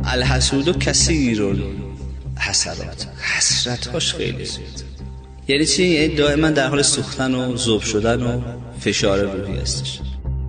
الحسود کثیر الحسرات، حسرت‌هاش خیلی زیاد. یعنی چی؟ یعنی دائما در حال سوختن و ذوب شدن و فشار روحی هستش.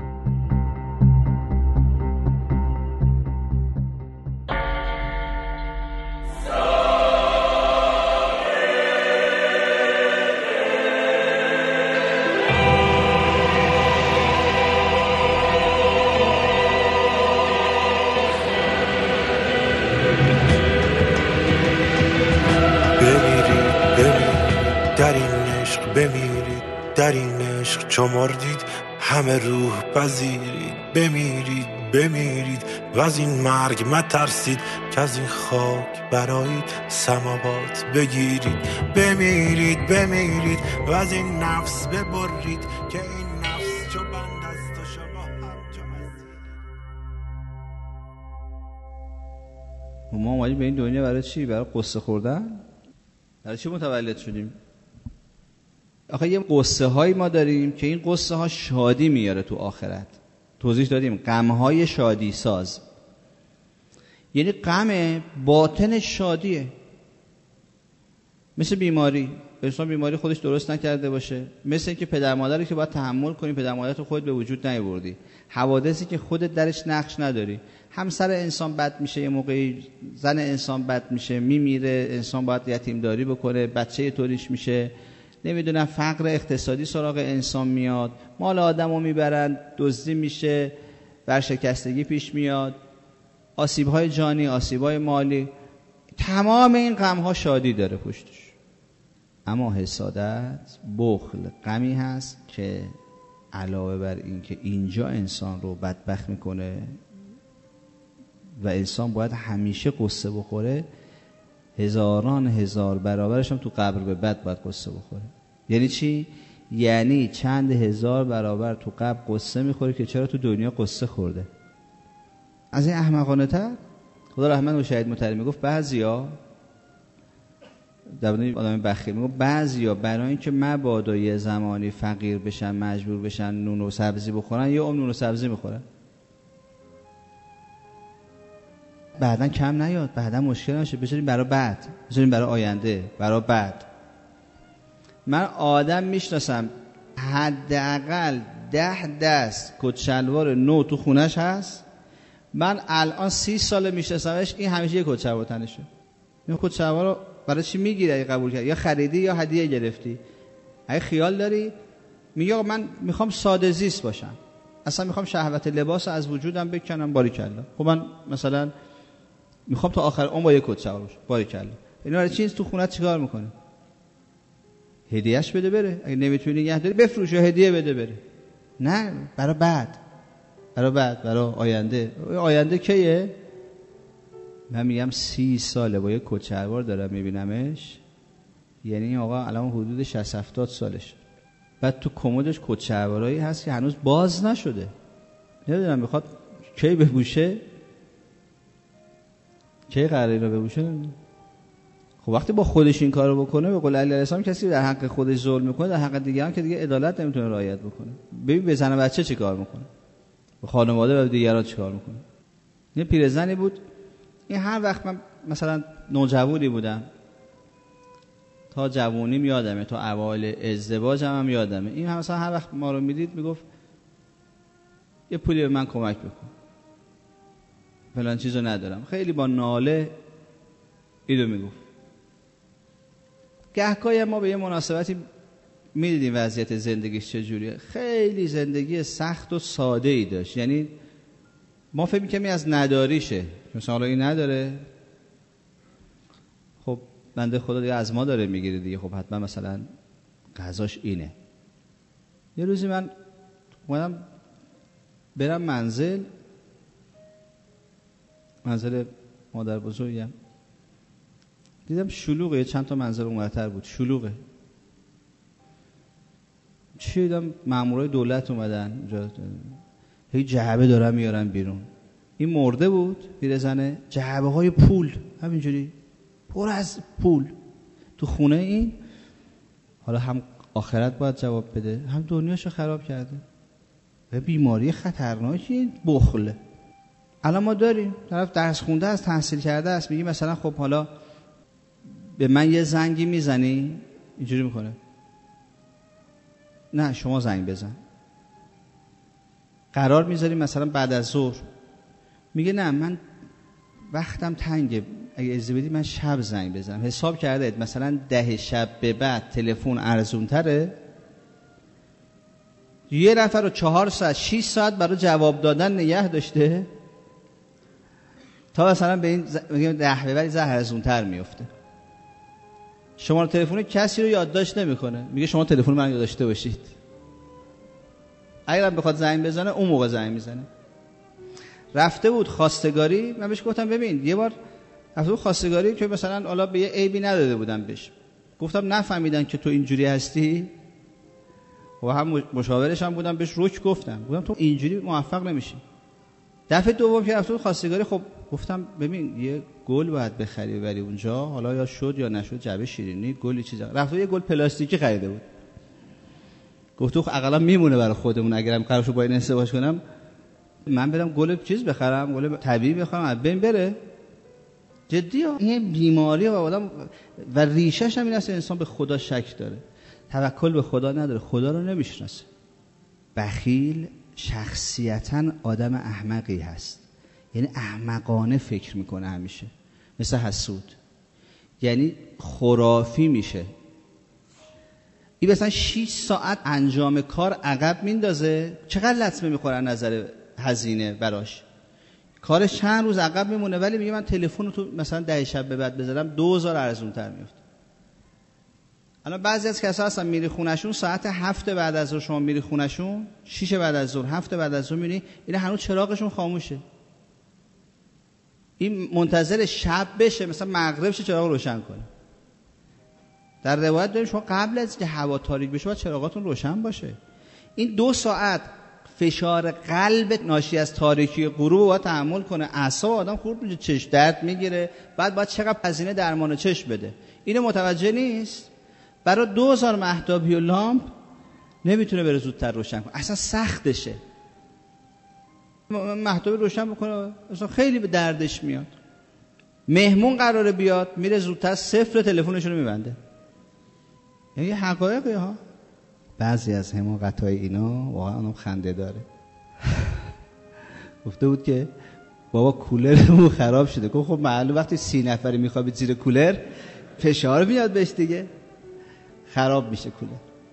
در این عشق چو مردید همه روح پذیرید، بمیرید و از این مرگ مترسید که از این خاک برایید سماوات بگیرید. بمیرید و از این نفس ببرید که این نفس چو بند است و شما همچو اسیر. ما اومدیم به این دنیا برای چی؟ برای قصه خوردن؟ برای چی متولد شدیم؟ آخه یه قصه هایی ما داریم که این قصه ها شادی میاره تو آخرت. توضیح دادیم غم های شادی ساز، یعنی غم باطن شادیه. مثل بیماری، انسان بیماری خودش درست نکرده باشه، مثل اینکه پدر مادری که باید تحمل کنی، پدر مادرت خودت به وجود نیاوردی، حوادثی که خودت درش نقش نداری، همسر انسان بد میشه، یه موقعی زن انسان بد میشه، میمیره، انسان باید یتیمداری بکنه، بچه طوریش میشه، نمیدونم فقر اقتصادی سراغ انسان میاد، مال آدمو میبرن، دزدی میشه، ورشکستگی پیش میاد، آسیب‌های جانی، آسیب‌های مالی، تمام این غم‌ها شادی داره پشتش. اما حسادت، بخل، غمی هست که علاوه بر این که اینجا انسان رو بدبخت میکنه و انسان باید همیشه قصه بخوره، هزاران هزار برابرش هم تو قبر به بعد باید قصه بخوره. یعنی چی؟ یعنی چند هزار برابر تو قبر قصه میخوره که چرا تو دنیا قصه خورده. از این احمقانه تر خدا رحمت و شهید مطهری میگفت بعضیا در مورد آدم بخیل میگفت بعضیا برای اینکه مبادا یه زمانی فقیر بشن، مجبور بشن نون و سبزی بخورن، یه نون و سبزی میخورن، بعدن کم نیاد، بعدن مشکل نشه، بذاریم برای بعد، بذاریم برای آینده، برای بعد. من آدم میشناسم حداقل 10 دست کت شلوار نو تو خونش هست، من الان 30 سال میشناسمش، این همیشه یه کت شلوار تنشه. این کت شلوار رو برای چی میگیری؟ اگه قبول کردی یا خریدی یا هدیه گرفتی، اگه خیال داری میگه من میخوام ساده زیست باشم، اصلا میخوام شهوت لباس از وجودم بکنم، باریکلا. خب من مثلا میخوام تا آخر عمر با یک کت شلوار باشم، باریکلا. اینا برای چی تو خونت چیکار میکنه؟ هدیهش بده بره، اگه نمیتونی نگه داری بفروش و هدیه بده بره. نه، برای بعد، برای آینده. آینده کیه؟ من میگم 30 ساله با یک کت شلوار دارم میبینمش، یعنی این آقا الان حدود 60-70 سالشه. بعد تو کمدش کت شلوارایی هست که هنوز باز نشده، نمیدونم میخواد کی بپوشه، کی قراره اینو بپوشه. خب وقتی با خودش این کارو بکنه، به قول علی علیه السلام کسی در حق خودش ظلم میکنه، در حق دیگران که دیگه عدالت نمیتونه رعایت بکنه. ببین به زن و بچه چی کار میکنه، به خانواده و دیگران چی کار میکنه. یه پیرزنی بود، این هر وقت من مثلا نوجوانی بودم، تا جوونیم یادمه، تا اوایل ازدواجم هم یادمه، این مثلا هر وقت ما رو میدید میگفت یه پولی به من کمک بکن، فلان چیزو ندارم. خیلی با ناله ایدو میگفت. گهگاهی ما به یه مناسبتی میدیدیم وضعیت زندگیش چجوریه. خیلی زندگی سخت و ساده ای داشت، یعنی ما فکر می‌کنیم از نداریشه، مثلا حالا این نداره، خب بنده خدا دیگه از ما داره میگیره دیگه، خب حتما مثلا غذاش اینه. یه روزی من اومدم برم منزل مادر بزرگم، دیدم شلوغه، چند تا منزل اونورتر بود، شلوغه. چی دیدم؟ مامورای دولت اومدن اونجا، هی جعبه دارن میارن بیرون. این مرده بود پیرزنه، جعبه های پول همینجوری پر از پول تو خونه. این حالا هم آخرت باید جواب بده، هم دنیاشو خراب کرده. و بیماری خطرناکی بخل. الان ما داریم طرف درس خونده است، تحصیل کرده است، میگی مثلا خب حالا به من یه زنگی میزنی، اینجوری میکنه نه شما زنگ بزن. قرار میذاریم مثلا بعد از ظهر، میگه نه من وقتم تنگه، اگه اجازه بدی من شب زنگ بزنم. حساب کرده مثلا 10 شب به بعد تلفن ارزون تره، یه نفر رو 4 ساعت 6 ساعت برای جواب دادن نگه داشته تا مثلا به این میگم 10 به بعد زهر ارزون تر میفته. شماره تلفن کسی رو یادداشت نمیکنه، میگه شما تلفن من داشته باشید، اگرم بخواد زنگ بزنه اون موقع زنگ میزنه. رفته بود خواستگاری، من بهش گفتم ببین یه بار رفته بود خواستگاری که مثلا حالا به یه عیبی نداده بودم بهش، گفتم نفهمیدن که تو اینجوری هستی و هم مشاورش هم بودم، بهش رک گفتم تو اینجوری موفق نمیشی. دفعه دوم که رفته بود خواستگاری، خب گفتم ببین یه گل باید بخری ببری اونجا، حالا یا شد یا نشد جعبه شیرینی گلی چیزا. رفته یه گل پلاستیکی خریده بود، گفت تو اقلا میمونه برای خودمون، اگرم قرارشو با این ازدواج کنم من برم گل چیز بخرم، گل طبیعی بخرم از بین بره. جدی ها، این بیماری و آدم و ریشش هم این است انسان به خدا شک داره، توکل به خدا نداره، خدا رو نمیشناسه. بخیل شخصیتاً آدم احمقی هست، یعنی احمقانه فکر میکنه همیشه، مثل حسود، یعنی خرافی میشه. این مثلا 6 ساعت انجام کار عقب میندازه، چقدر لطمه میخوره از نظر هزینه براش، کارش چند روز عقب میمونه، ولی میگه من تلفن رو تو مثلا 10 شب به بعد بذارم 2000 ارزون تر میفته. الان بعضی از کسا هستن میری خونشون ساعت 7 بعد از ظهر، شما میری خونشون 6 بعد از ظهر 7 بعد از ظهر میری، این هنوز چراغشون خاموشه، این منتظر شب بشه مثلا مغرب شه چراغ روشن کنه. در روایت داریم شما قبل از که هوا تاریک بشه باید چراغاتون روشن باشه. این 2 ساعت فشار قلب ناشی از تاریکی غروب باید تحمل کنه، اعصاب آدم خورد میشه، چشم درد میگیره، بعد باید چقدر هزینه درمان چشم بده. اینو متوجه نیست، برای 2000 مهتابی و لامپ نمیتونه بره زودتر روشن کنه، اصلا سختشه. مهتابی روشن بکنه اصلا خیلی به دردش میاد. مهمون قراره بیاد میره زودتر صفر تلفنشون رو میبنده. یعنی حقایقی ها. بعضی از حماقت‌های اینا واقعا خنده داره. گفته بود که بابا کولرمون خراب شده. گفت خب معلوم وقتی 30 نفری میخوابید زیر کولر فشار میاد بهش دیگه، خراب میشه کولر.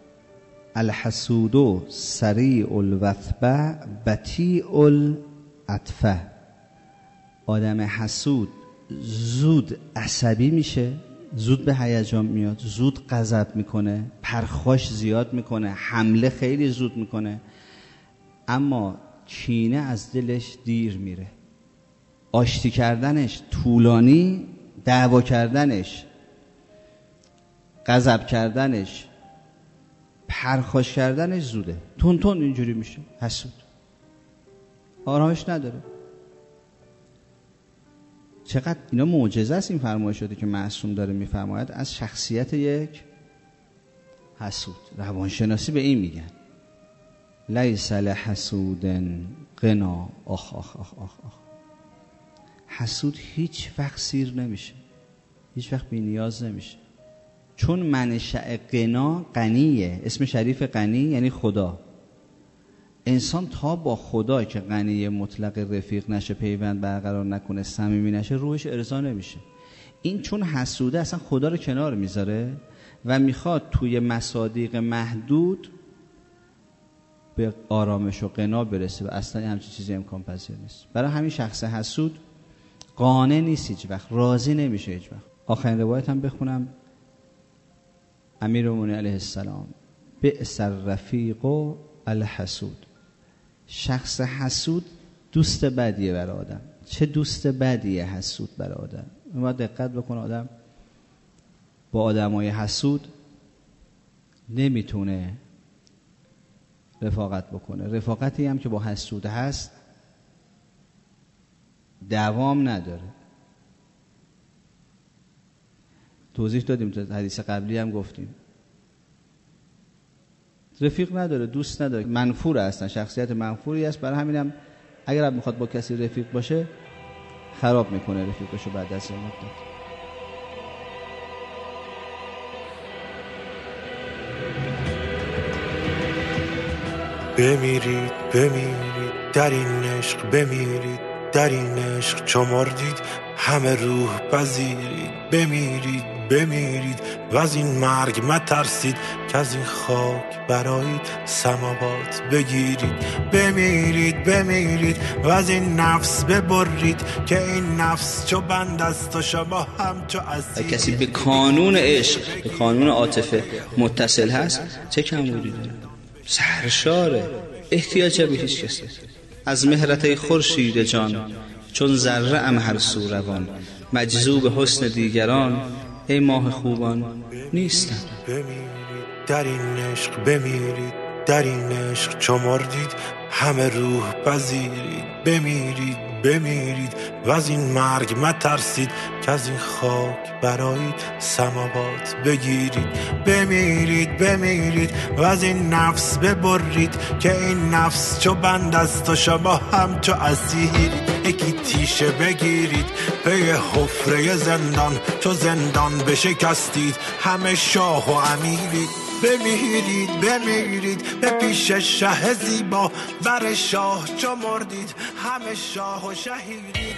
الحسود سریع الوثبه بطیء العطفه. آدم حسود زود عصبی میشه، زود به هیجان میاد، زود غضب میکنه، پرخاش زیاد میکنه، حمله خیلی زود میکنه، اما کینه از دلش دیر میره. آشتی کردنش طولانی، دعوا کردنش، غضب کردنش، پرخاش کردنش زوده. تون تون اینجوری میشه حسود، آرامش نداره. چقدر اینا معجزه است این فرمایش شده که معصوم داره میفرماید از شخصیت یک حسود. روانشناسی به این میگن لیس لحسود غنا. آخ آخ آخ آخ آخ. حسود هیچ وقت سیر نمیشه، هیچ وقت بی نیاز نمیشه، چون منشأ غنا غنیه. اسم شریف غنی یعنی خدا. انسان تا با خدا که غنی مطلق رفیق نشه، پیوند برقرار نکنه، صمیمی نشه، روحش ارضا نمیشه. این چون حسوده اصلا خدا رو کنار میذاره و میخواد توی مصادیق محدود به آرامش و غنا برسه و اصلا همچین چیزی امکان پذیر نیست. برای همین شخص حسود قانع نیست، هیچ وقت راضی نمیشه هیچ وقت. آخرین روایت هم بخونم. امیرالمومنین علیه السلام بئس الرفیق الحسود. شخص حسود دوست بدیه برای آدم. چه دوست بدیه حسود برای آدم. ما دقت بکنه، آدم با آدمای حسود نمیتونه رفاقت بکنه. رفاقتی هم که با حسود هست دوام نداره. توضیح دادیم، تو حدیث قبلی هم گفتیم. رفیق نداره، دوست نداره، منفور هستن، شخصیت منفوری است. برای همینم اگر هم میخواد با کسی رفیق باشه خراب میکنه رفیقشو بعد از یه مدت. بمیرید بمیرید در این عشق، بمیرید در این عشق چو مردید همه روح پذیرید. بمیرید بمیرید و از این مرگ مترسید که از این خاک برایید سماوات بگیرید. بمیرید بمیرید و از این نفس ببرید که این نفس چو بند است و شما هم چو اسیر. کسی به کانون عشق، به کانون عاطفه متصل هست چه کمبودی داره؟ سرشاره، احتیاج به هیچ کسی. از مهرت خورشید جان چون ذره ام هر سو روان، مجذوب حسن دیگران ای ماه خوبان نیستم. بمیرید در این عشق، بمیرید در این عشق چو مردید همه روح پذیرید. بمیرید بمیرید و از این مرگ مترسید که از این خاک برایید سماوات بگیرید. بمیرید بمیرید و از این نفس ببرید که این نفس چو بند است و شما هم چو اسیرید. یکی تیشه بگیرید پی حفره زندان، چو زندان بشکستید همه شاه و امیرید. بمیرید بمیرید به پیش شه زیبا، بر شاه چو مردید همه شاه و شهیرید.